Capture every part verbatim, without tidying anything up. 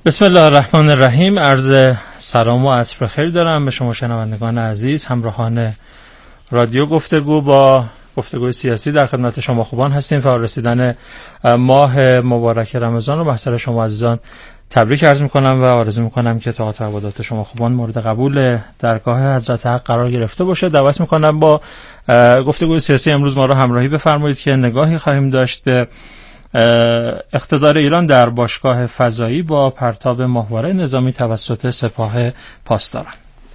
بسم الله الرحمن الرحیم. عرض سلام و عصر بخیر دارم به شما شنوندگان عزیز، همراهان رادیو گفتگو با گفتگوی سیاسی. در خدمت شما خوبان هستیم. فور رسیدن ماه مبارک رمضان رو به سر شما عزیزان تبریک عرض میکنم و آرزو میکنم که طاعت و عبادات شما خوبان مورد قبول درگاه حضرت حق قرار گرفته باشه. دعوت میکنم با گفتگوی سیاسی امروز ما رو همراهی بفرمایید که نگاهی خواهیم داشت به اقتدار ایران در باشگاه فضایی با پرتاب ماهواره نظامی توسط سپاه پاسداران.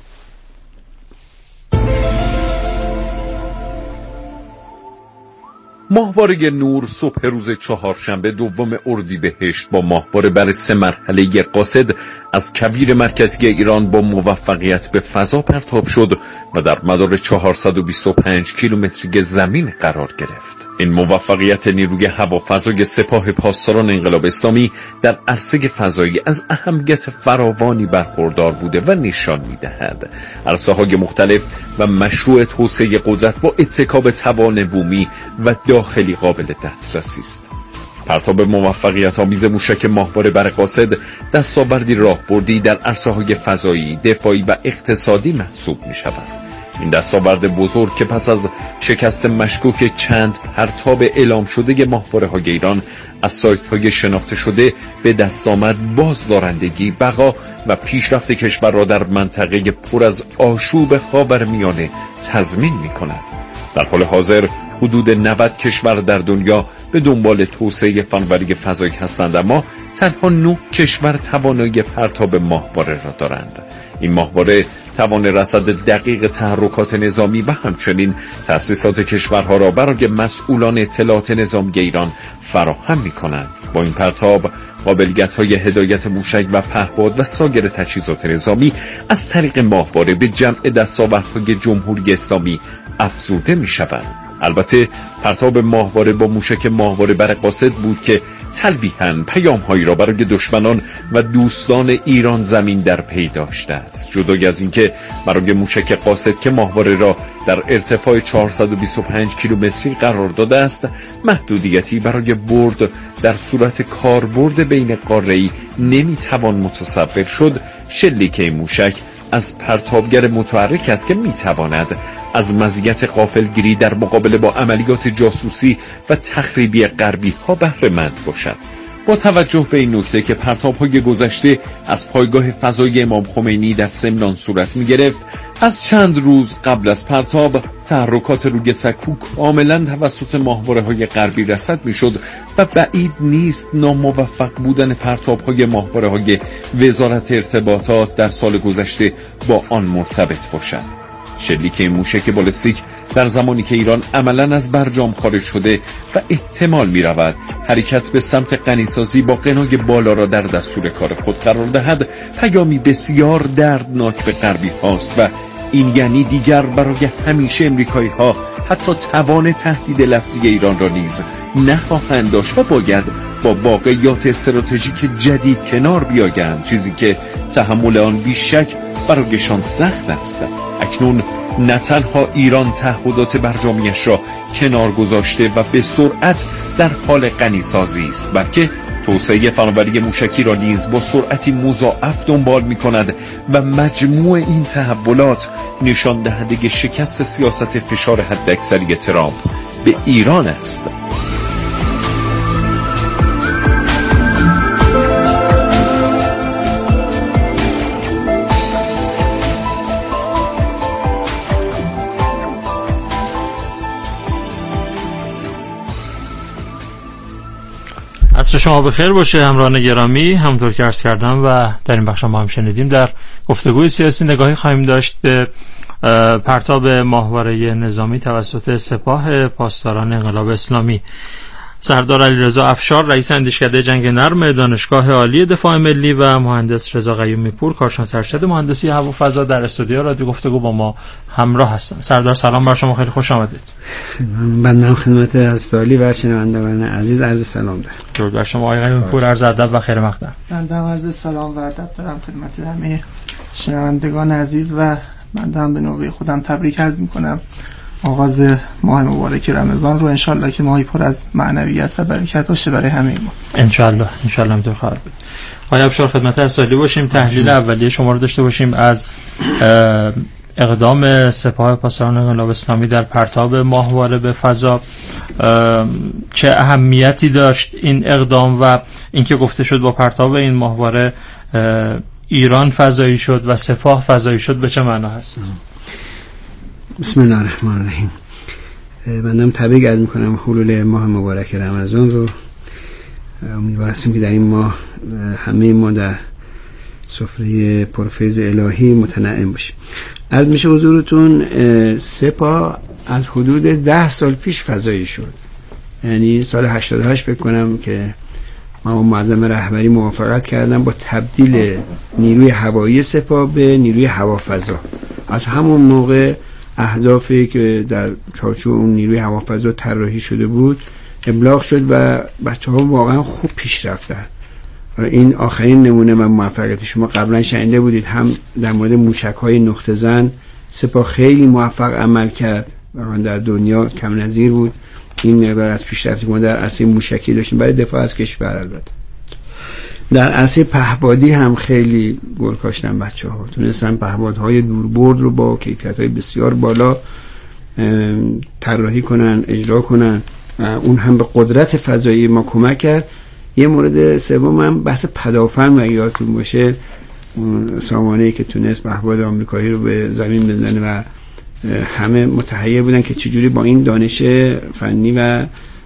ماهواره نور صبح روز چهارشنبه دوم اردیبهشت با ماهواره بر سه مرحله قاصد از کویر مرکزی ایران با موفقیت به فضا پرتاب شد و در مدار چهارصد و بیست و پنج کیلومتری زمین قرار گرفت. این موفقیت نیروی هوافضای سپاه پاسداران انقلاب اسلامی در عرصه فضایی از اهمیت فراوانی برخوردار بوده و نشان می‌دهد عرصه‌های مختلف و مشروع توسعه قدرت با اتکا به توان بومی و داخلی قابل دسترسی است. پرتاب موفقیت آمیز موشک ماهواره بر قاصد دستاوردی راهبردی در عرصه‌های فضایی، دفاعی و اقتصادی محسوب می‌شود. این دستاورد بزرگ که پس از شکست مشکوک چند پرتاب اعلام شده ماهواره‌های ایران از سایت‌های شناخته شده به دست آمد، بازدارندگی، بقا و پیشرفت کشور را در منطقه پر از آشوب خاورمیانه تضمین می‌کند. در حال حاضر حدود نود کشور در دنیا به دنبال توسعه فناوری فضایی هستند، اما تنها نه کشور توانایی پرتاب ماهواره را دارند. این ماهواره توان رصد دقیق تحرکات نظامی و همچنین تأسیسات کشورها را برای مسئولان اطلاعات نظامی ایران فراهم می‌کنند. با این پرتاب قابلیت‌های هدایت موشک و پهپاد و سایر تجهیزات نظامی از طریق ماهواره به جمع دستاوردهای جمهوری اسلامی افزوده می‌شود. البته پرتاب ماهواره با موشک ماهواره بر قاصد بود که تلویحاً پیام‌هایی را برای دشمنان و دوستان ایران زمین در پی داشته است. جدای از اینکه برای موشک قاصد که ماهواره را در ارتفاع چهارصد و بیست و پنج کیلومتری قرار داده است، محدودیتی برای برد در صورت کاربرد بین قاره‌ای نمیتوان متصور شد، شلیک این موشک از پرتابگر متحرک است که میتواند از مزیت غافلگیری در مقابله با عملیات جاسوسی و تخریبی غربی ها بهره مند باشد. با توجه به این نکته که پرتاب‌های گذشته از پایگاه فضایی امام خمینی در سمنان صورت می‌گرفت، از چند روز قبل از پرتاب تحرکات روی سکو کاملا توسط ماهواره‌های غربی رصد می‌شد و بعید نیست ناموفق بودن پرتاب‌های ماهواره‌های وزارت ارتباطات در سال گذشته با آن مرتبط باشد. شلیک این موشک بالستیک در زمانی که ایران عملاً از برجام خارج شده و احتمال می رود حرکت به سمت غنیسازی با قنای بالا را در دستور کار خود قرار دهد، پیامی بسیار دردناک به غربی هاست و این یعنی دیگر برای همیشه امریکایی ها حتی توان تهدید لفظی ایران را نیز نخواهند داشت و باید با واقعیات استراتژیک جدید کنار بیایند، چیزی که تحمل آن بیشک برایشان سخت است. اکنون نه تنها ایران تعهدات برجامیش را کنار گذاشته و به سرعت در حال غنیسازی است، بلکه توسعه فناوری موشکی را نیز با سرعتی مضاعف دنبال می کند و مجموع این تحولات نشان دهنده شکست سیاست فشار حداکثری ترامپ به ایران است. عصر شما بخیر باشه همراهان گرامی. همونطور که عرض کردم و در این بخش ما هم شنیدیم، در گفتگوی سیاسی نگاهی خواهیم داشت به پرتاب ماهواره نظامی توسط سپاه پاسداران انقلاب اسلامی. سردار علیرضا افشار رئیس اندیشکده جنگ نرم دانشگاه عالی دفاع ملی و مهندس رضا قیومی پور کارشناس ارشد مهندسی هوافضا در استودیو رادیو گفتگو با ما همراه هستن. سردار سلام بر شما، خیلی خوش آمدید. بنده خدمت استالی و شنوندگان عزیز عرض سلام دارم. درود بر شما آقای قیومی پور، عرض ادب و خیر مقدم. بنده عرض سلام و ادب دارم خدمت همه شنوندگان عزیز و بنده هم به نوبه خودم تبریک عرض می‌کنم آغاز ماه مبارک رمضان رو انشالله که ماهی پر از معنویت و برکت باشه برای همه ما. انشالله انشالله همینطور خواهد بود. آقای ابشار خدمت اسالی باشیم. تحلیل اولیه شما رو داشته باشیم از اقدام سپاه پاسداران انقلاب اسلامی در پرتاب ماهواره به فضا. چه اهمیتی داشت این اقدام و اینکه گفته شد با پرتاب این ماهواره ایران فضایی شد و سپاه فضایی شد به چه معنا هست؟ بسم الله الرحمن الرحیم. بنده تبریک عرض میکنم حلول ماه مبارک رمضان رو. امیدوار هستیم که در این ماه همه ما در سفره پرفیض الهی متنعم باشیم. عرض میشه حضورتون سپاه از حدود ده سال پیش فضایی شد، یعنی سال هشتاد و هشت فکر کنم که ما معظم رهبری موافقت کردن با تبدیل نیروی هوایی سپاه به نیروی هوافضا. از همون موقع اهدافی که در چارچوب اون نیروی هوافضا طراحی شده بود ابلاغ شد و بچه‌ها واقعا خوب پیش رفتن. این آخرین نمونه من موفقیت شما قبلا شنیده بودید، هم در مورد موشک‌های نقطه زن سپاه خیلی موفق عمل کرد، واقعا در دنیا کم نظیر بود. این مقدار از پیشرفتی که ما در عرصه موشکی داشتیم برای دفاع از کشور. البته در عرصه پهپادی هم خیلی گل کاشتن بچه‌ها، تونستن پهپادهای دوربرد رو با کیفیت‌های بسیار بالا طراحی کنن، اجرا کنن. اون هم به قدرت فضایی ما کمک کرد. یه مورد سوم هم بحث پدافند و یادتون باشه اون سامانه‌ای که تونست پهپاد آمریکایی رو به زمین بزنه و همه متحیر بودن که چجوری با این دانش فنی و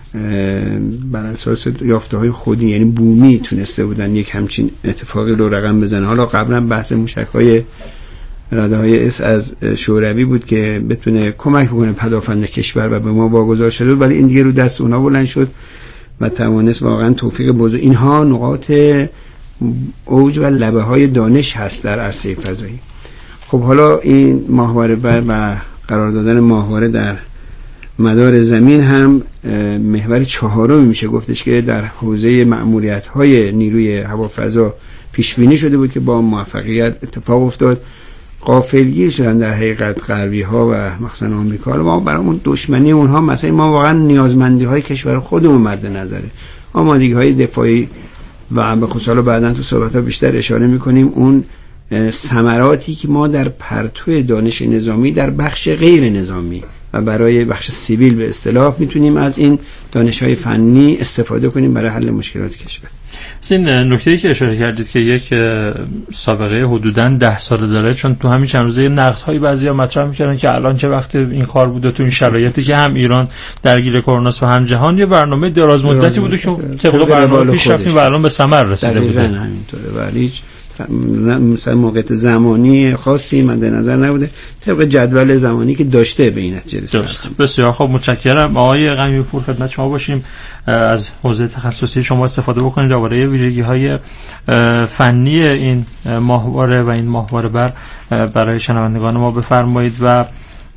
بر اساس یافته‌های خودی یعنی بومی تونسته بودن یک همچین اتفاقی رو رقم بزنن. حالا قبلا بحث موشک‌های رده‌های اس از شوروی بود که بتونه کمک بکنه پدافند کشور و به ما واگذار شده، ولی این دیگه رو دست اونها بلند شد و توانست واقعا توفیق بزرگ. اینها نقاط اوج و لبه های دانش هست در عرصه فضایی. خب حالا این ماهواره بر و قرار دادن ماهواره در مدار زمین هم محور چهارم میشه گفتش که در حوزه مأموریت های نیروی هوافضا پیش بینی شده بود که با موفقیت اتفاق افتاد. غافلگیر شدن در حقیقت غربی ها و مخصوصا آمریکا. ما برامون دشمنی اونها مثلا ما واقعا نیازمندی های کشور خودمون مد نظره، آمادگی های دفاعی و به خصوص بعداً تو صحبت‌ها بیشتر اشاره می‌کنیم اون ثمراتی که ما در پرتو دانش نظامی در بخش غیر نظامی و برای بخش سیویل به اصطلاح میتونیم از این دانش‌های فنی استفاده کنیم برای حل مشکلات کشور. این نکته‌ای که اشاره کردید که یک سابقه حدوداً ده ساله داره، چون تو همین چند روزه نقدهای بعضیا مطرح می‌کردن که الان چه وقت این کار بوده تو این شرایطی که هم ایران درگیر کرونا است و هم جهان، یه برنامه دراز مدتی بوده که طبق برنامه پیش رفتیم و الان به ثمر رسیده بوده. همینطوره ولی هیچ مثلا موقعیت زمانی خاصی مد نظر نبوده، طبق جدول زمانی که داشته به این نتیجه رسیده. بسیار خوب، متشکرم. آقای غنیمی پور خدمت شما باشیم. از حوزه تخصصی شما استفاده بکنید درباره ویژگی‌های فنی این ماهواره و این ماهواره بر برای شنوندگان ما بفرمایید و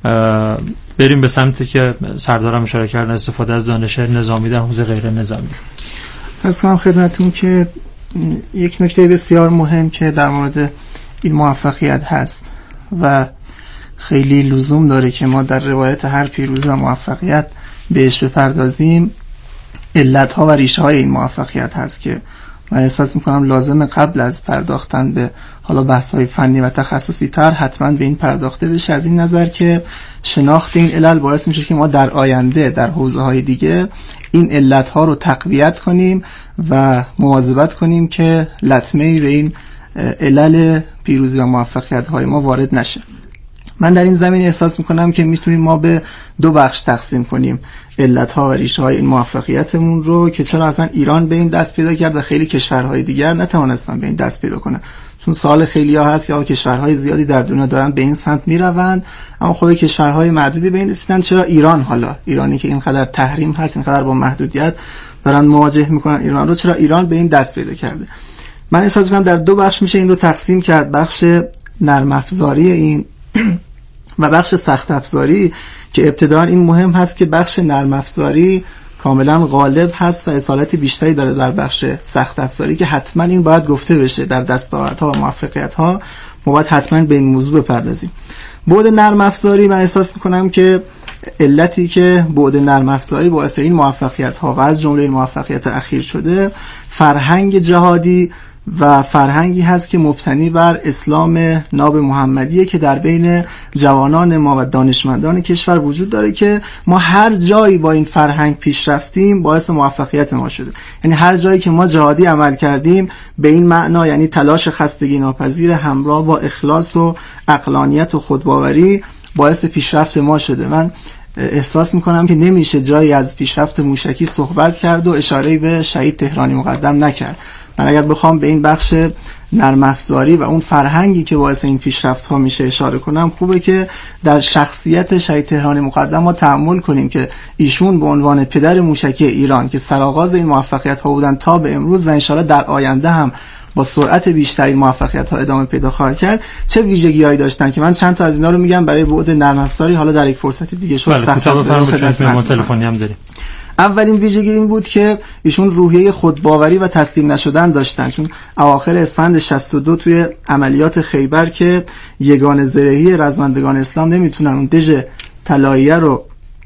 بریم به سمتی که سردارم اشاره کردن، استفاده از دانش نظامی در حوزه غیر نظامی. از هم خدمتتون که یک نکته بسیار مهم که در مورد این موفقیت هست و خیلی لزوم داره که ما در روایت هر پیروزی و موفقیت بهش بپردازیم، علتها و ریشه های این موفقیت هست که من احساس میکنم لازم قبل از پرداختن به حالا بحث های فنی و تخصصی تر حتما به این پرداخته بشه، از این نظر که شناخت این علل باعث میشه که ما در آینده در حوزه های دیگه این علت ها رو تقویت کنیم و مواظبت کنیم که لطمه‌ای به این علل پیروزی و موفقیت های ما وارد نشه. من در این زمین احساس میکنم که میتونیم ما به دو بخش تقسیم کنیم علت ها و ریشه های این موفقیتمون رو که چرا اصلا ایران به این دست پیدا کرد و خیلی کشورهای دیگر نتوانستن به این دست پیدا کنن. چون سوال خیلی ها هست که آقا کشورهای زیادی در دنیا دارن به این سمت میروند اما خب کشورهای محدودی به این رسیدن، چرا ایران، حالا ایرانی که اینقدر تحریم هست، اینقدر با محدودیت دارن مواجه میکنن ایران رو، چرا ایران به این دست پیدا کرده؟ من احساس میکنم در دو بخش میشه این رو تقسیم کرد، بخش نرم افزاری این و بخش سخت افزاری، که ابتداً این مهم هست که بخش نرم افزاری کاملا غالب هست و اصالت بیشتری داره در بخش سخت افزاری که حتما این باید گفته بشه در دستاوردها و موفقیت‌ها. ما باید حتما به این موضوع بپردازیم. بعد نرم افزاری من احساس میکنم که علتی که بعد نرم افزاری باعث این موفقیت ها و از جمله این موفقیت اخیر شده فرهنگ جهادی و فرهنگی هست که مبتنی بر اسلام ناب محمدیه که در بین جوانان ما و دانشمندان کشور وجود داره که ما هر جایی با این فرهنگ پیش رفتیم باعث موفقیت ما شده. یعنی هر جایی که ما جهادی عمل کردیم به این معنا، یعنی تلاش خستگی ناپذیر همراه با اخلاص و عقلانیت و خودباوری باعث پیشرفت ما شده. من احساس میکنم که نمیشه جایی از پیشرفت موشکی صحبت کرد و اشاره‌ای به شهید تهرانی مقدم نکرد. من اگر بخوام به این بخش نرم افزاری و اون فرهنگی که باعث این پیشرفت ها میشه اشاره کنم، خوبه که در شخصیت شهید تهرانی مقدم ما تأمل کنیم که ایشون به عنوان پدر موشکی ایران که سرآغاز این موفقیت ها بودن تا به امروز و انشالله در آینده هم با سرعت بیشتری موفقیت ها ادامه پیدا خواهد کرد، چه ویژگی‌هایی داشتن که من چند تا از اینا رو میگم برای بعد نرم افزاری، حالا در یک فرصت دیگه شد سخت افزاری تلفنی هم داریم. اولین ویژگی این بود که ایشون روحیه خودباوری و تسلیم نشدن داشتن، چون اواخر اسفند شصت و دو توی عملیات خیبر که یگان زرهی رزمندگان اسلام نمیتونن اون دژ طلاییه رو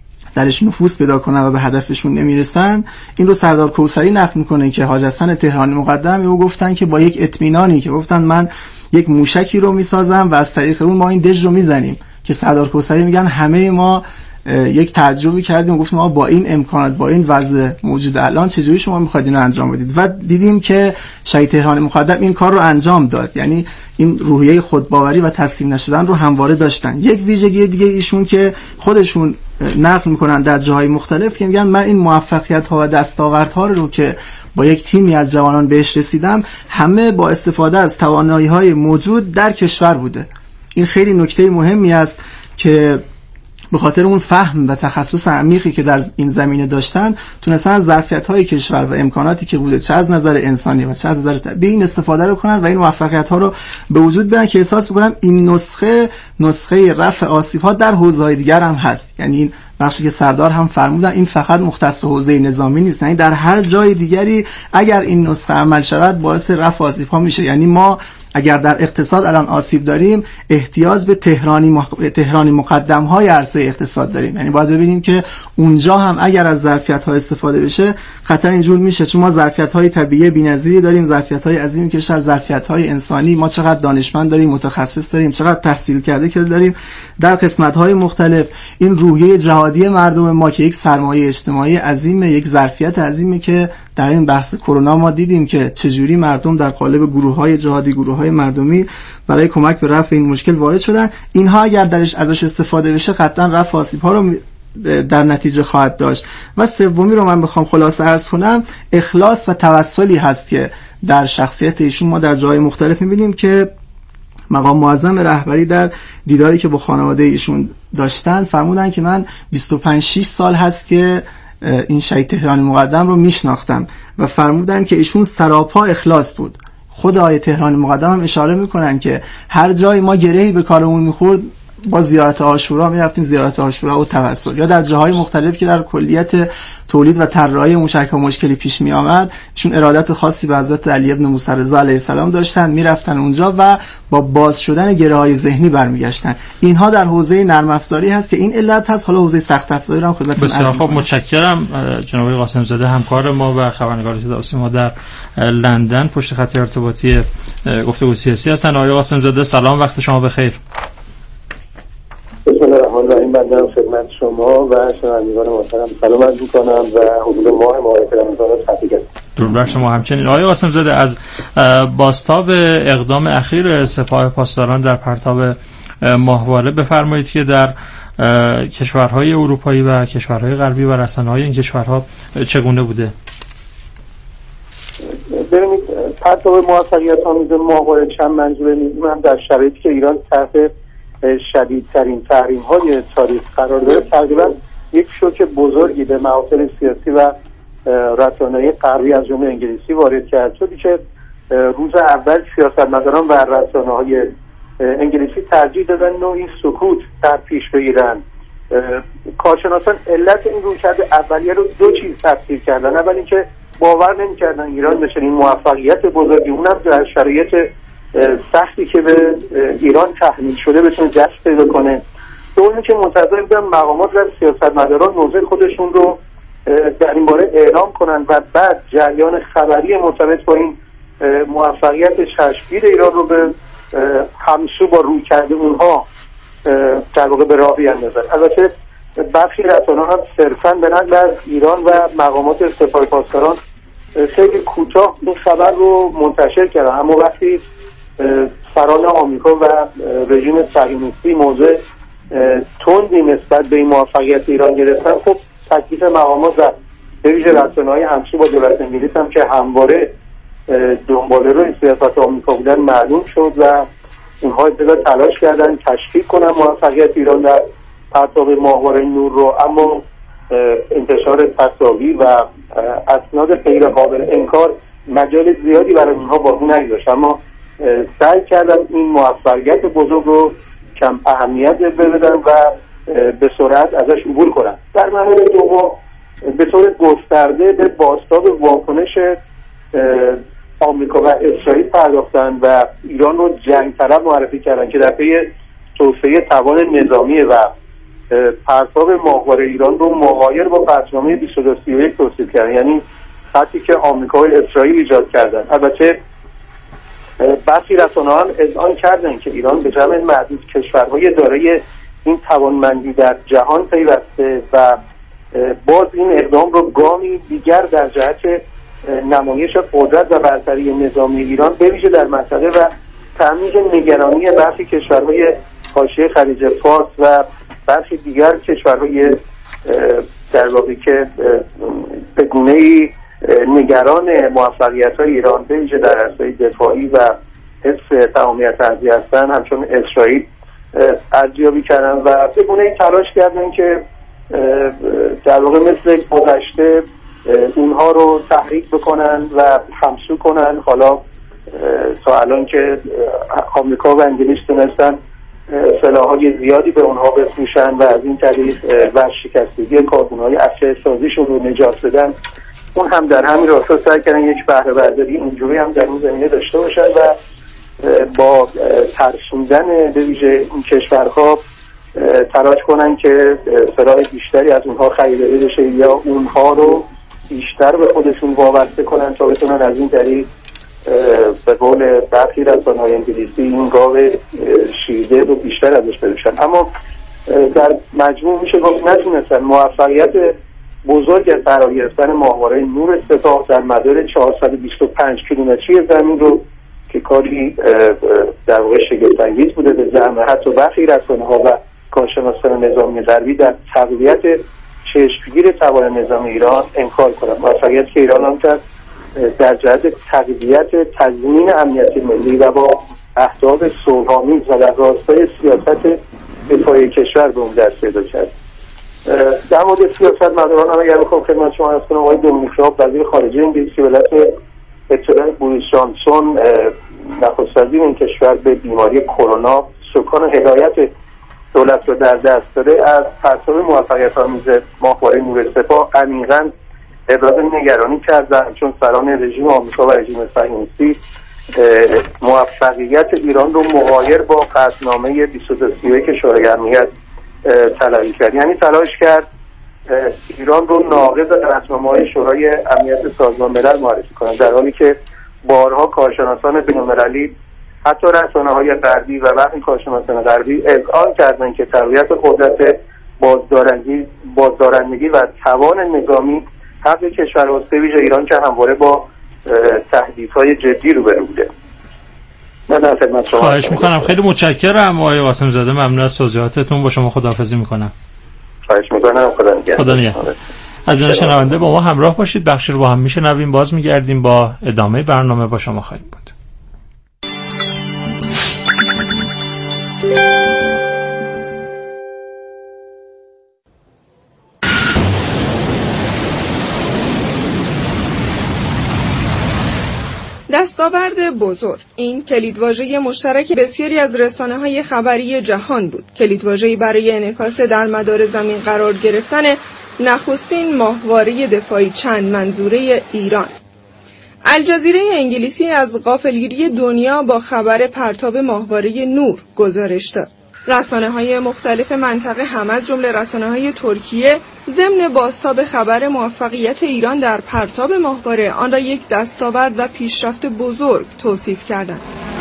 درش نفوذ پیدا کنن و به هدفشون نمیرسن، این رو سردار کوثری نقل میکنه که حاج حسن تهرانی مقدم او گفتن که با یک اطمینانی که گفتن من یک موشکی رو میسازم و از طریق اون ما این دژ رو میزنیم، که سردار کوثری میگن همه ما یک تعجبی کردیم و گفتیم ما با این امکانات با این وضع موجود الان چجوری شما میخواید اینو انجام بدید؟ و دیدیم که شهید تهرانی مقدم این کار رو انجام داد. یعنی این روحیه خودباوری و تسلیم نشدن رو همواره داشتن. یک ویژگی دیگه ایشون که خودشون نقل میکنن در جاهای مختلف که میگن من این موفقیت ها و دستاوردها رو که با یک تیمی از جوانان بهش رسیدم همه با استفاده از توانایی های موجود در کشور بوده. این خیلی نکته مهمی است که به خاطر اون فهم و تخصص عمیقی که در این زمینه داشتن تونستن از ظرفیت‌های کشور و امکاناتی که بوده چه از نظر انسانی و چه از نظر طبیعی این استفاده رو کنن و این موفقیت‌ها رو به وجود بیارن که احساس می‌کنم این نسخه نسخه رفع آسیب‌ها در حوزه‌های دیگر هم هست. یعنی این بخشی که سردار هم فرمودن این فقط مختص به حوزه نظامی نیست، یعنی در هر جای دیگری اگر این نسخه عمل شود باعث رفع آسیب‌ها میشه. یعنی ما اگر در اقتصاد الان آسیب داریم احتیاج به تهرانی مخ... تهرانی مقدم های عرصه اقتصاد داریم، یعنی باید ببینیم که اونجا هم اگر از ظرفیت ها استفاده بشه خطر اینجور میشه، چون ما ظرفیت های طبیعی بی‌نظیری داریم، ظرفیت های عظیمی که از ظرفیت های انسانی، ما چقدر دانشمند داریم، متخصص داریم، چقدر تحصیل کرده که داریم در قسمت های مختلف. این روحیه جهادی مردم ما که یک سرمایه اجتماعی عظیمه، یک ظرفیت عظیمی که در این بحث کرونا ما دیدیم که چجوری مردم در قالب گروه‌های جهادی، گروه‌های مردمی برای کمک به رفع این مشکل وارد شدن. اینها اگر درش ازش استفاده بشه قطعاً رفع آسیب‌ها رو در نتیجه خواهد داشت. و سومی رو من بخوام خلاصه عرض کنم، اخلاص و توسلی هست که در شخصیت ایشون ما در جای مختلف می‌بینیم که مقام معظم رهبری در دیداری که با خانواده ایشون داشتن فرمودن که من بیست و پنج شش سال هست که این شهید تهرانی مقدم رو میشناختم و فرمودن که ایشون سراپا اخلاص بود. خود آیه تهرانی مقدم هم اشاره میکنن که هر جای ما گرهی به کارمون میخورد با زیارت عاشورا میرفتیم زیارت عاشورا و توسل، یا در جاهای مختلف که در کلیت تولید و طراحی موشک و مشکلی پیش می آمد ایشون ارادت خاصی به حضرت علی ابن موسی رضا علیه السلام داشتن، میرفتن اونجا و با باز شدن گره‌های ذهنی برمیگشتن. اینها در حوزه نرم افزاری هست که این علت هست. حالا حوزه سخت افزاری رو هم خدمتتون عرض می‌کنم. بسیار خوب، متشکرم جناب قاسم زاده همکار ما و خبرنگار صدا سیما در لندن پشت خط ارتباطی گفتگو سیاسی هستن. آقای قاسم زاده سلام، وقت شما بخیر. بسم الله الرحمن الرحیم. بنده خدمت شما و شنوندگان محترم سلام عرض می‌کنم و حدود ماه معارف رمضان رو تبریک می‌گم. درود بر شما همچنین. آقای قاسم زاده، از بازتاب اقدام اخیر سپاه پاسداران در پرتاب ماهواره بفرمایید که در کشورهای اروپایی و کشورهای غربی و رسانه‌های این کشورها چگونه بوده؟ ببینید، پرتاب موفقیت آمیز ماهواره چند منظوره می‌بینیم. هم در شرایطی که ایران تحت شدیدترین تحریم های تاریخ قرار داره، تقریبا یک شوک بزرگی به محافل سیاسی و رسانه‌ای غربی از جمله انگلیسی وارد کرد، شدی که روز اول سیاستمداران و رسانه‌های انگلیسی ترجیح دادن نوعی سکوت در پیش بگیرن. کارشناسان علت این رویکرد اولیه رو دو چیز تفسیر کردن. اول اینکه باور نمی‌کردن ایران به چنین موفقیت بزرگی، اونم در شرایط سختی که به ایران تحمیل شده بتونه دست پیدا کنه. طوری که منتظر بودن مقامات و سیاستمداران موضع خودشون رو در این باره اعلام کنن و بعد جریان خبری مرتبط با این موفقیت چشمگیر ایران رو به همسو با روی کرده اونها در واقع به راه بیاندازن. البته برخی رسانه‌ها هم صرفاً به نقل از ایران و مقامات سپاه پاسداران خیلی کوتاه این خبر رو منتشر کردن، اما وقتی سران آمریکا و رژیم صهیونیستی موضع تندی نسبت به این موفقیت ایران گرفتن، خب تکلیف مقامات و به ویژه رسانه‌های همسو با دولت انگلیس هم که همواره دنباله روی سیاست آمریکا بودن معلوم شد و اونها ابتدا تلاش کردن تشکیک کنن موفقیت ایران در پرتاب ماهواره نور رو، اما انتشار تصاویر و اسناد غیر قابل انکار مجال زیادی برای اونها باقی نگذاشت، اما سعی کردن این موفقیت بزرگ رو کم اهمیت بدن و به سرعت ازش عبور کنن. در مرحله دوم به طور گسترده به بازتاب واکنش آمریکا و اسرائیل پرداختن و ایران رو جنگ طلب معرفی کردن که در پی توسعه توان نظامی و پرتاب ماهواره ایران رو مغایر با قطعنامه بیست و دو سی و یک توصیف کردن، یعنی خطی که آمریکا و اسرائیل ایجاد کردن. البته برخی رسانه‌ها هم اذعان کردن که ایران به جمع معدود کشورهای دارای این توانمندی در جهان پیوسته و باز این اقدام رو گامی دیگر در جهت نمایش قدرت و برتری نظامی ایران به ویژه در منطقه و تعمیق نگرانی برخی کشورهای حاشیه خلیج فارس و برخی دیگر کشورهای در واقع که به گونه‌ای نگران موفقیت‌های ایران به ویژه در عرصه دفاعی و حفظ تمامیت ارضی هستن همچون اسرائیل ارزیابی کردن و به گونه‌ای تلاش کردن که در واقع مثل گذشته اونها رو تحریک بکنن و همسو کنن. حالا تا الان که آمریکا و انگلیس تونستن سلاح‌های زیادی به اونها بفروشن و از این طریق ورشکستگی کارخونه‌های اسلحه سازیشون رو نجات بدن، اون هم در همین راستا سعی کردن یک بهره برداری اینجوری هم در اون زمینه داشته باشن و با ترسوندن به ویژه این کشورها تلاش کنن که سلاح بیشتری از اونها خریداری بشه یا اونها رو بیشتر به خودشون وابسته کنن تا بتونن از این طریق به قول برخی رسانه‌های انگلیسی این گاو شیرده رو بیشتر ازش بروشن. اما در مجموع میشه گفت نتونستن موفقیت بزرگ از قرار گرفتن ماهواره نور سپاه در مدار چهارصد و بیست و پنج کیلومتری زمین رو که کاری در واقع شگفت‌انگیز بوده به زعم حتی برخی رسانه‌ها و کارشناسان نظامی غربی در تقویت چشمگیر توان نظامی ایران انکار کنند. موفقیت که ایران هم کرد در جهت تقویت تضمین امنیت ملی و با اهداف صلح‌آمیز و در راستای سیاست دفاعی کشور به اون دست پیدا کرد. در مورد سیاستمداران هم اگر بخوام خدمت شما عرض کنم، آقای دومینیک راب وزیر خارجه انگلیس به علت اطلاع بوریس جانسون نخست وزیر این کشور به بیماری کرونا سکان هدایت دولت رو در دست داده، از پرتاب موفقیت‌آمیز ماهواره نور سپاه عمیقاً ابراز نگرانی کرد چون سران رژیم آمریکا و رژیم صهیونیستی موفقیت ایران رو مغایر با قطعنامه بیست و دو سی و یک شورای امنیت تلقی کرد، یعنی تلاش کرد ایران رو ناقض قطعنامه‌های شورای امنیت سازمان ملل معرفی کنند، در حالی که بارها کارشناسان بین‌المللی حتی رسانه‌های غربی و برخی کارشناسان غربی اذعان کردند که تقویت قدرت بازدارندگی بازدارندگی و توان نظامی حق کشورهاست، به ویژه ایران که همواره با تهدیدهای جدی روبرو بوده. من در خدمت شما. خواهش میکنم. خیلی متشکرم آقای قاسم زاده، ممنون از توضیحاتتون. با شما خداحافظی میکنم. خواهش میکنم. خدا نگهدار. خدا نگهدار. از جمله شنونده با ما همراه باشید. بخشی رو با هم میشنویم، باز میگردیم با ادامه برنامه با شما خواهیم بود. دستاورد بزرگ، این کلیدواژه مشترک بسیاری از رسانه‌های خبری جهان بود. کلیدواژه‌ای برای انعکاس در مدار زمین قرار گرفتن نخستین ماهواره دفاعی چند منظوره ایران. الجزیره انگلیسی از غافلگیری دنیا با خبر پرتاب ماهواره نور گزارش داد. رسانه‌های مختلف منطقه هم از جمله رسانه‌های ترکیه ضمن بازتاب خبر موفقیت ایران در پرتاب ماهواره آن را یک دستاورد و پیشرفت بزرگ توصیف کردند.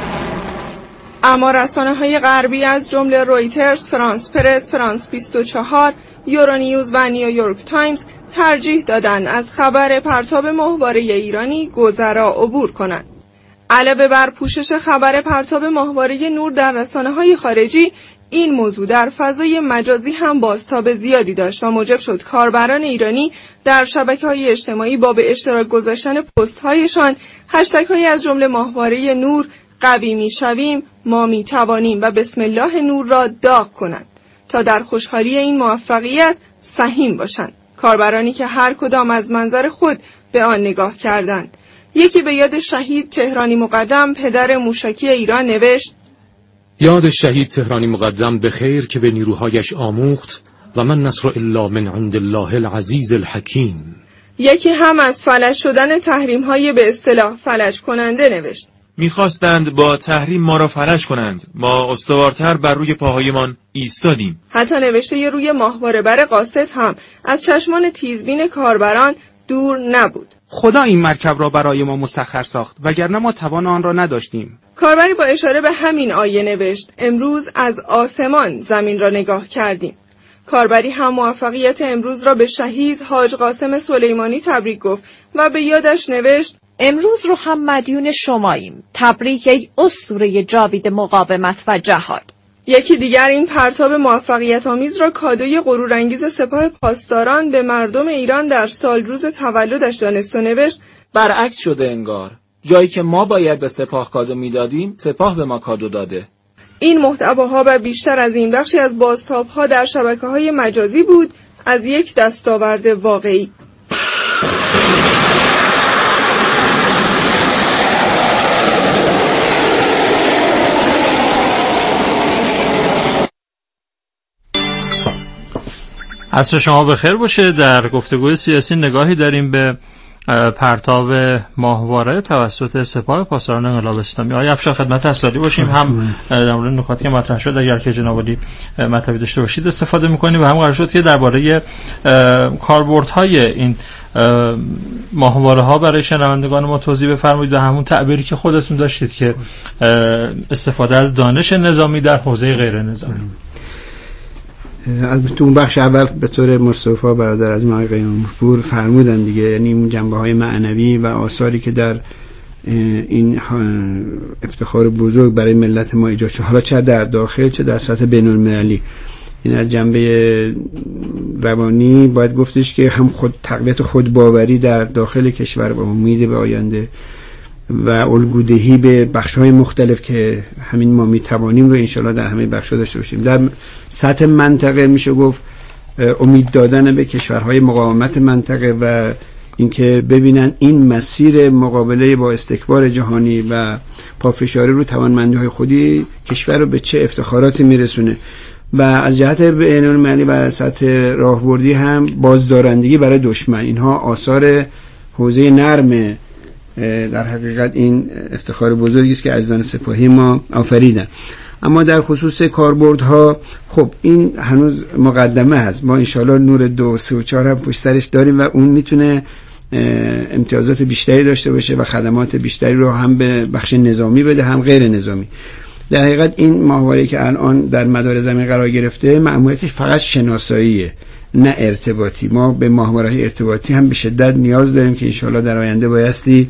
اما رسانه‌های غربی از جمله رویترز، فرانس پرس، فرانس بیست و چهار، یورونیوز و نیویورک تایمز ترجیح دادند از خبر پرتاب ماهواره ایرانی گذرا عبور کنند. علاوه بر پوشش خبر پرتاب ماهواره نور در رسانه‌های خارجی، این موضوع در فضای مجازی هم بازتاب زیادی داشت و موجب شد کاربران ایرانی در شبکه‌های اجتماعی با به اشتراک گذاشتن پست‌هایشان هشتگ‌هایی از جمله ماهواره نور، قوی می‌شویم، ما می‌توانیم و بسم الله نور را داغ کنند تا در خوشحالی این موفقیت سهیم باشند. کاربرانی که هر کدام از منظر خود به آن نگاه کردند. یکی به یاد شهید تهرانی مقدم پدر موشکی ایران نوشت: یاد شهید تهرانی مقدم به خیر که به نیروهایش آموخت و من نصر الا من عند الله العزیز الحکیم. یکی هم از فلج شدن تحریم‌های به اصطلاح فلج کننده نوشت: می‌خواستند با تحریم ما را فلج کنند، ما استوارتر بر روی پاهایمان ایستادیم. حتی نوشته روی ماهواره بر قاصد هم از چشمان تیزبین کاربران دور نبود. خدا این مرکب را برای ما مسخر ساخت وگرنه ما توان آن را نداشتیم. کاربری با اشاره به همین آیه نوشت: امروز از آسمان زمین را نگاه کردیم. کاربری هم موفقیت امروز را به شهید حاج قاسم سلیمانی تبریک گفت و به یادش نوشت: امروز رو هم مدیون شماییم. تبریک ای اسطوره جاوید مقاومت و جهاد. یکی دیگر این پرتاب موفقیت آمیز را کادوی غرورانگیز سپاه پاسداران به مردم ایران در سال روز تولدش دانست و نوشت: برعکس شده انگار. جایی که ما باید به سپاه کادو میدادیم، سپاه به ما کادو داده. این محتواها و بیشتر از این بخشی از بازتاب‌ها در شبکه‌های مجازی بود از یک دستاورد واقعی. عصر شما بخیر باشه. در گفتگوی سیاسی نگاهی داریم به پرتاب ماهواره توسط سپاه پاسداران انقلاب اسلامی. آقای افشار خدمت اسلامی باشیم، هم در مورد نکاتی که مطرح شد اگر که جناب عالی مطلبی داشته باشید استفاده می‌کنیم و هم قرار شد که درباره کاربردهای این ماهواره ها برای شنوندگان ما توضیح بفرمایید و همون تعبیری که خودتون داشتید که استفاده از دانش نظامی در حوزه غیر نظامی. البته اون بخش اول به طور مصطفی برادر از آقای قیام‌پور فرمودن دیگه، یعنی اون جنبه‌های معنوی و آثاری که در این افتخار بزرگ برای ملت ما ایجاد شد، حالا چه در داخل چه در سطح بین‌المللی. این از جنبه روانی باید گفتش که هم خود تقویت خود باوری در داخل کشور و امید به آینده و الگودهی به بخش‌های مختلف که همین ما میتوانیم رو انشالله در همه بخش‌ها داشته باشیم. در سطح منطقه میشه گفت امید دادن به کشورهای مقاومت منطقه و اینکه ببینن این مسیر مقابله با استکبار جهانی و پافشاری رو توانمندی‌های خودی کشور رو به چه افتخاراتی میرسونه و از جهت بین‌المللی و سطح راهبردی هم بازدارندگی برای دشمن. اینها آثار حوزه نرم در حقیقت این افتخار بزرگی است که عزیزان سپاهی ما آفریدن. اما در خصوص کاربردها خب این هنوز مقدمه هست. ما انشالله نور دو سه و چهار هم پشت سرش داریم و اون میتونه امتیازات بیشتری داشته باشه و خدمات بیشتری رو هم به بخش نظامی بده هم غیر نظامی. در حقیقت این ماهواره‌ای که الان در مدار زمین قرار گرفته مأموریتش فقط شناساییه نه ارتباطی. ما به ماهواره‌های ارتباطی هم به شدت نیاز داریم که انشالله در آینده بایستی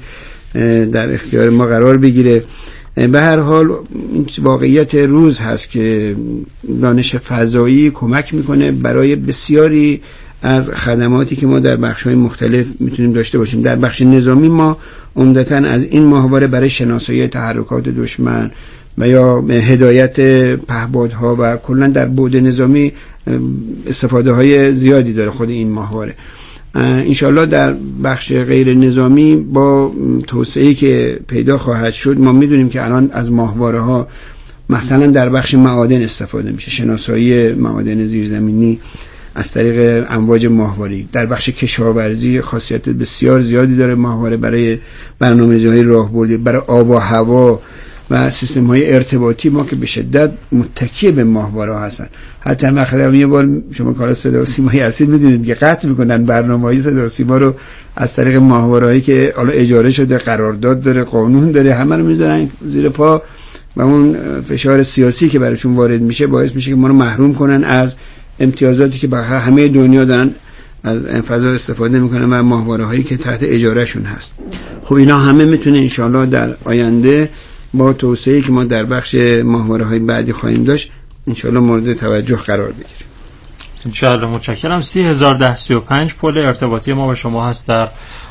در اختیار ما قرار بگیره. به هر حال این واقعیت روز هست که دانش فضایی کمک میکنه برای بسیاری از خدماتی که ما در بخش‌های مختلف میتونیم داشته باشیم. در بخش نظامی ما عمدتاً از این ماهواره برای شناسایی تحرکات دشمن و یا هدایت پهپادها و کلا در بعد نظامی استفاده های زیادی داره خود این ماهواره. انشالله در بخش غیر نظامی با توسعه‌ای که پیدا خواهد شد ما میدونیم که الان از ماهواره ها مثلا در بخش معادن استفاده میشه، شناسایی معادن زیرزمینی از طریق امواج ماهواره‌ای. در بخش کشاورزی خاصیت بسیار زیادی داره ماهواره برای برنامه‌ریزی‌های راهبردی، برای آب و هوا و سیستم های ارتباطی ما که به شدت متکی به ماهواره هستن. حتی مثلا یه بار شما کار صدا و سیمایی هستید میدونید که قطع میکنن برنامه‌های صدا و سیما رو از طریق ماهواره‌ای که حالا اجاره شده، قرارداد داره، قانون داره، همه رو میذارن زیر پا و اون فشار سیاسی که براشون وارد میشه باعث میشه که ما رو محروم کنن از امتیازاتی که به همه دنیا دارن از این فضا استفاده میکنن و ماهواره هایی که تحت اجاره شون هست. خب اینا همه میتونه انشالله در آینده با توسعه‌ای که ما در بخش ماهواره های بعدی خواهیم داشت انشالله مورد توجه قرار بگیره. انشالله. متشکرم. سی هزار ده سی و پنج پل ارتباطی ما با شما هست در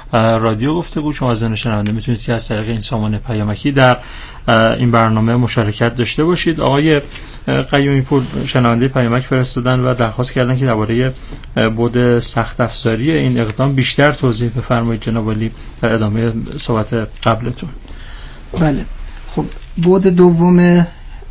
رادیو گفتگو. شما از شنونده میتونید که از طریق این سامان پیامکی در این برنامه مشارکت داشته باشید. آقای قیومی پور شنونده پیامک فرستادن و درخواست کردن که درباره بعد سخت افزاری این اقدام بیشتر توضیح بفرمایید جناب عالی در ادامه صحبت قبلتون. بله، خب بعد دوم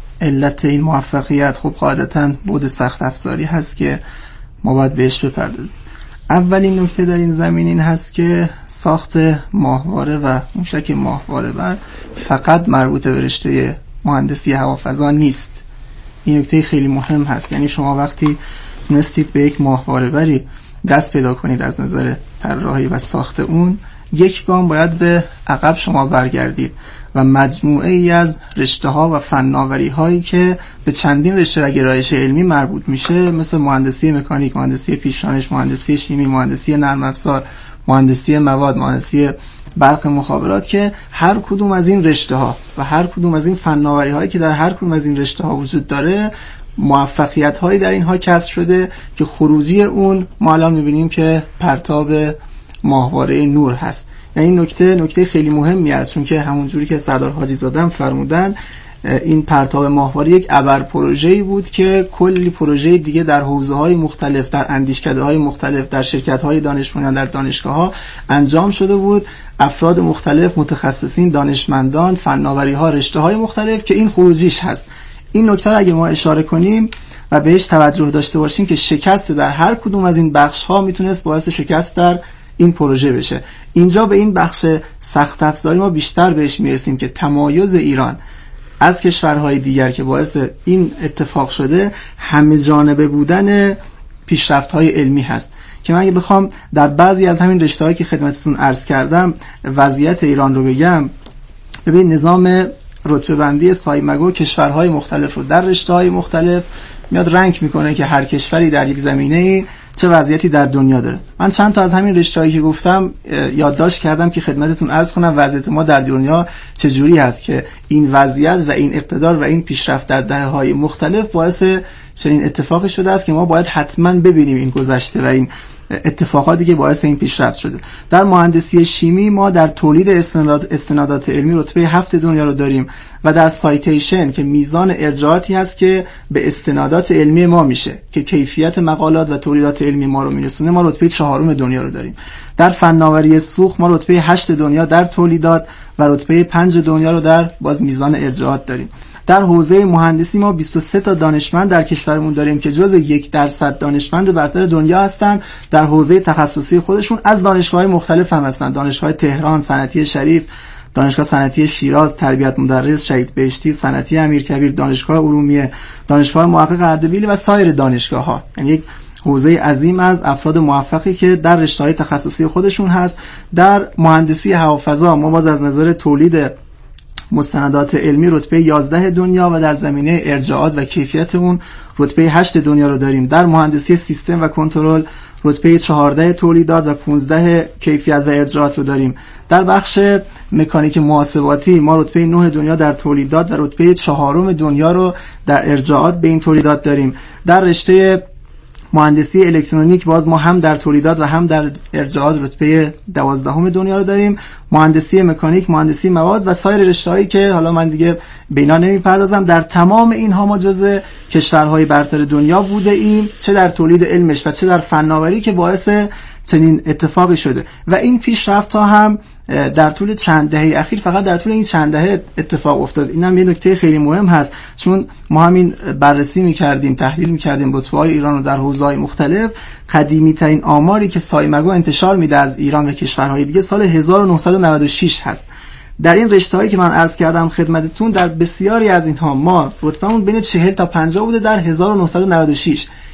علت این موفقیت خب قاعدتاً بعد سخت افزاری هست که ما باید بهش بپردازیم. اولین نکته در این زمین این هست که ساخت ماهواره و موشک ماهواره بر فقط مربوط به رشته مهندسی هوافضا نیست. این نکته خیلی مهم هست. یعنی شما وقتی نستید به یک ماهواره بری دست پیدا کنید از نظر طراحی و ساخت اون، یک گام باید به عقب شما برگردید و مجموعه ای از رشته ها و فناوری هایی که به چندین رشته و گرایش علمی مربوط میشه، مثل مهندسی مکانیک، مهندسی پیشرانش، مهندسی شیمی، مهندسی نرم افزار، مهندسی مواد، مهندسی برق مخابرات، که هر کدوم از این رشته ها و هر کدوم از این فناوری هایی که در هر کدوم از این رشته ها وجود داره موفقیت هایی در اینها کسب شده که خروجی اون ما الان میبینیم که پرتاب ماهواره نور هست. یعنی این نکته نکته خیلی مهمی است، چون که همونجوری که سردار حاجی زاده فرمودن این پرتاب ماهواره یک ابر پروژه‌ای بود که کلی پروژه دیگه در حوزه‌های مختلف، در اندیشکده‌های مختلف، در شرکت‌های دانش بنیان، در دانشگاه‌ها انجام شده بود. افراد مختلف، متخصصین، دانشمندان، فناوری‌ها، رشته‌های مختلف که این خروجیش هست. این نکته رو اگه ما اشاره کنیم و بهش توجه داشته باشیم که شکست در هر کدوم از این بخش‌ها میتونست باعث شکست در این پروژه بشه. اینجا به این بخش سخت افزاری ما بیشتر بهش میرسیم که تمایز ایران از کشورهای دیگر که باعث این اتفاق شده همه جانبه بودن پیشرفت‌های علمی هست. که من اگه بخوام در بعضی از همین رشته‌هایی که خدمتتون عرض کردم وضعیت ایران رو بگم، ببین نظام رتبه بندی سایمگو کشورهای مختلف رو در رشته‌های مختلف میاد رنک میکنه که هر کشوری در یک زمینه‌ای چه وضعیتی در دنیا داره. من چند تا از همین رشته‌هایی که گفتم یادداشت کردم که خدمتتون عرض کنم وضعیت ما در دنیا چجوری هست که این وضعیت و این اقتدار و این پیشرفت در دهه‌های مختلف باعث چنین اتفاقی شده است که ما باید حتما ببینیم این گذشته و این اتفاقاتی که باعث این پیشرفت شده. در مهندسی شیمی ما در تولید استناد استنادات علمی رتبه هفت دنیا رو داریم و در سایتیشن که میزان ارجاعاتی هست که به استنادات علمی ما میشه که کیفیت مقالات و تولیدات علمی ما رو میرسونه، ما رتبه چهارم دنیا رو داریم. در فناوری سوخت ما رتبه هشت دنیا در تولیدات و رتبه پنج دنیا رو در باز میزان ارجاعات داریم. در حوزه مهندسی ما بیست و سه تا دانشمند در کشورمون داریم که جز یک درصد دانشمند برتر دنیا هستند در حوزه تخصصی خودشون، از دانشگاه‌های مختلف هم هستند. دانشگاه تهران، صنعتی شریف، دانشگاه صنعتی شیراز، تربیت مدرس، شهید بهشتی، صنعتی امیرکبیر، دانشگاه ارومیه، دانشگاه محقق اردبیل و سایر دانشگاه‌ها. یعنی یک حوزه عظیم از افراد موفقی که در رشته‌های تخصصی خودشون هست. در مهندسی هوافضا ما باز از نظر تولید مستندات علمی رتبه یازده دنیا و در زمینه ارجاعات و کیفیت اون رتبه هشت دنیا رو داریم. در مهندسی سیستم و کنترل رتبه چهارده تولیدات و پانزده کیفیت و ارجاعات رو داریم. در بخش مکانیک محاسباتی ما رتبه نه دنیا در تولیدات و رتبه چهارم دنیا رو در ارجاعات به این تولیدات داریم. در رشته مهندسی الکترونیک باز ما هم در تولیدات و هم در ارجاعات رتبه دوازدهم دنیا رو داریم. مهندسی مکانیک، مهندسی مواد و سایر رشته‌هایی که حالا من دیگه به اینا نمیپردازم، در تمام اینها ما جزء کشورهای برتر دنیا بوده ایم، چه در تولید علمش و چه در فناوری که باعث چنین اتفاقی شده. و این پیشرفت ها هم در طول چند دهه اخیر فقط در طول این چند دهه اتفاق افتاد. اینم یه نکته خیلی مهم هست، چون ما همین بررسی می‌کردیم، تحلیل می‌کردیم رتبه‌های ایران رو در حوزه‌های مختلف. قدیمی‌ترین آماری که سایمگو انتشار میده از ایران و کشورهای دیگه سال هزار و نهصد و نود و شش هست. در این رشته‌هایی که من عرض کردم خدمتتون، در بسیاری از اینها ما رتبهمون بین چهل تا پنجاه بوده در هزار و نهصد و نود و شش.